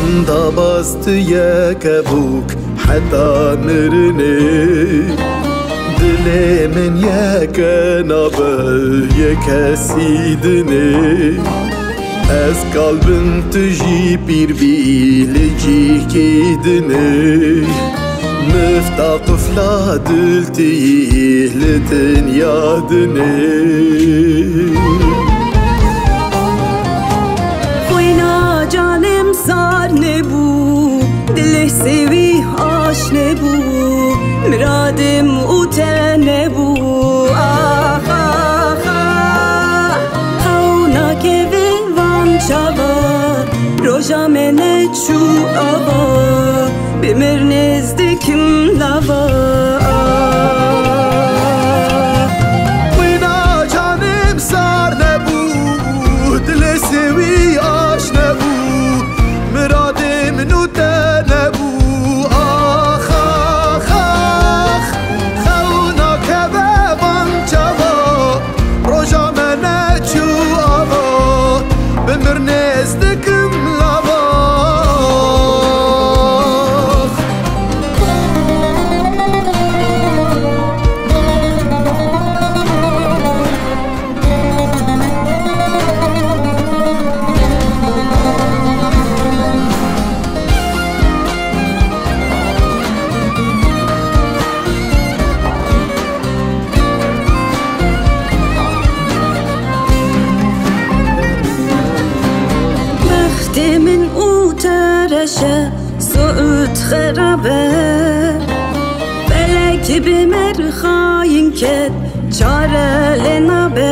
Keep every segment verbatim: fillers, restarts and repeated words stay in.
دا باست یک بوک حتی نرنه دل من یک نابه یک سیدنه از قلبم تجی پیر بی لجی کیدنه مفتاح طفلة دلتي لدنيا دني خوينا جانم صار نبو دله سوي عاش نبو مرادم وتنبو آخ آخ آخ خونا كيفي وان شابا روجا منه چو آبا بمر نزدیکم لوا وینا جانم سار نبود دل سوی آش نبود مرادم نوته نبود آخ آخ آخ خونا که به وانچوا روژا منه چو آوا بمر نزدیکم لوا من او ترشه سعود خرابه بلک بمر خاین کد چاره لنابه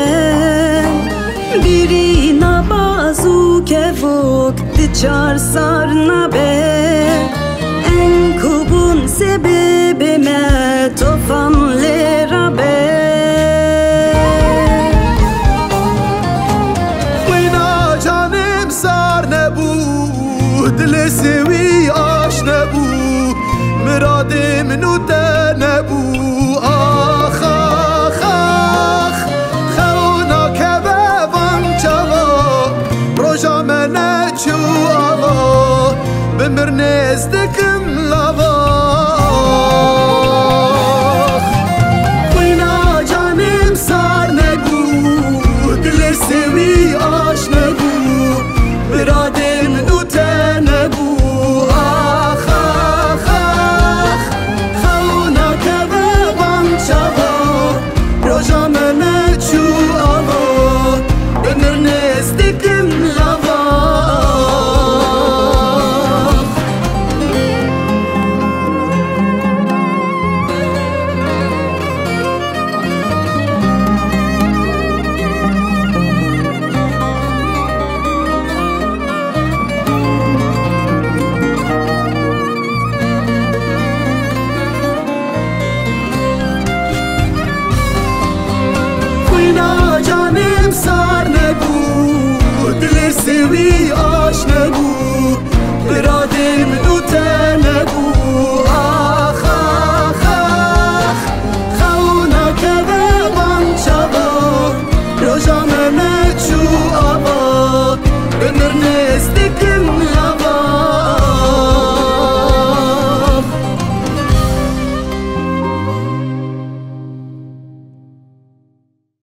بیری نبازو که فوق دی چار سار نبه ان کوبون سبب ما توفان لرابه دل سوی آش نبو مرادم نوته نبو آخ آخ آخ خونا که به وانچوا روژا منه چو آوا بمر نزدیکم لوا وینا جانم سار نبو دل سوی آش نبو مرادم نوته سار نبود دل سوی آش نبود